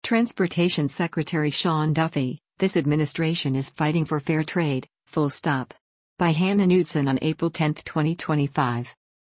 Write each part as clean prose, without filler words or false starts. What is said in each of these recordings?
Transportation Secretary Sean Duffy, "This administration is fighting for fair trade, full stop." By Hannah Knudsen on April 10, 2025.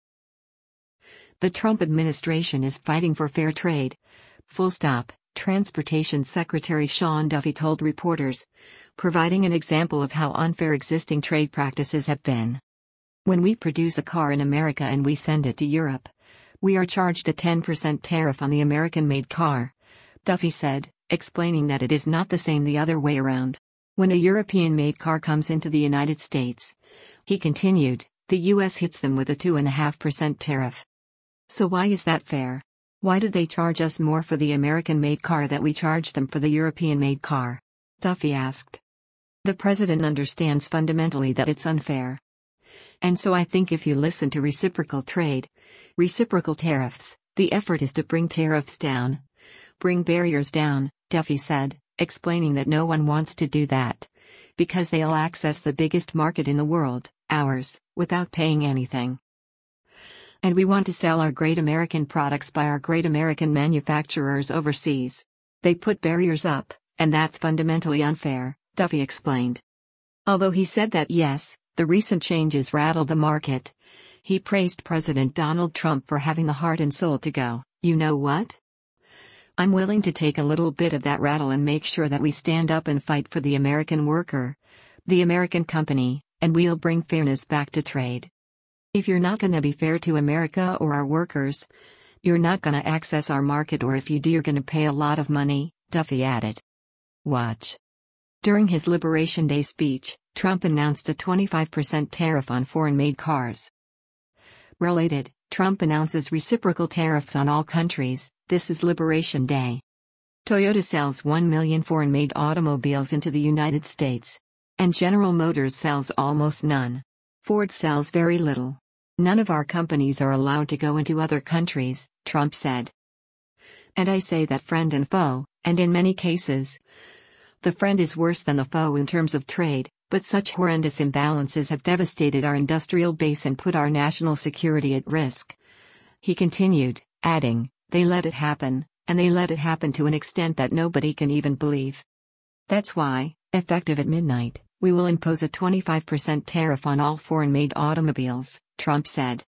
The Trump administration is fighting for fair trade, full stop, Transportation Secretary Sean Duffy told reporters, providing an example of how unfair existing trade practices have been. "When we produce a car in America and we send it to Europe, we are charged a 10% tariff on the American-made car," Duffy said, explaining that it is not the same the other way around. "When a European-made car comes into the United States," he continued, "the U.S. hits them with a 2.5% tariff. So why is that fair? Why do they charge us more for the American-made car that we charge them for the European-made car?" Duffy asked. "The president understands fundamentally that it's unfair. And so I think if you listen to reciprocal trade, reciprocal tariffs, the effort is to bring tariffs down, bring barriers down," Duffy said, explaining that no one wants to do that, because they'll access the biggest market in the world, ours, without paying anything. "And we want to sell our great American products by our great American manufacturers overseas. They put barriers up, and that's fundamentally unfair," Duffy explained. Although he said that yes, the recent changes rattled the market, he praised President Donald Trump for having the heart and soul to go, "You know what? I'm willing to take a little bit of that rattle and make sure that we stand up and fight for the American worker, the American company, and we'll bring fairness back to trade. If you're not gonna be fair to America or our workers, you're not gonna access our market, or if you do, you're gonna pay a lot of money," Duffy added. Watch. During his Liberation Day speech, Trump announced a 25% tariff on foreign-made cars. Related, Trump announces reciprocal tariffs on all countries. This is Liberation Day. Toyota sells 1 million foreign-made automobiles into the United States. And General Motors sells almost none. Ford sells very little. "None of our companies are allowed to go into other countries," Trump said. "And I say that friend and foe, and in many cases, the friend is worse than the foe in terms of trade, but such horrendous imbalances have devastated our industrial base and put our national security at risk," he continued, adding, "They let it happen, and they let it happen to an extent that nobody can even believe. That's why, effective at midnight, we will impose a 25% tariff on all foreign-made automobiles," Trump said.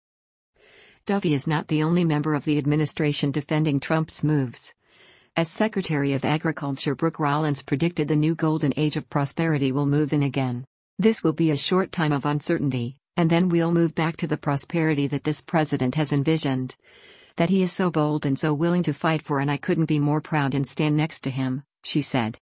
Duffy is not the only member of the administration defending Trump's moves. As Secretary of Agriculture Brooke Rollins predicted, the new golden age of prosperity will move in again. "This will be a short time of uncertainty, and then we'll move back to the prosperity that this president has envisioned, that he is so bold and so willing to fight for, and I couldn't be more proud and stand next to him," she said.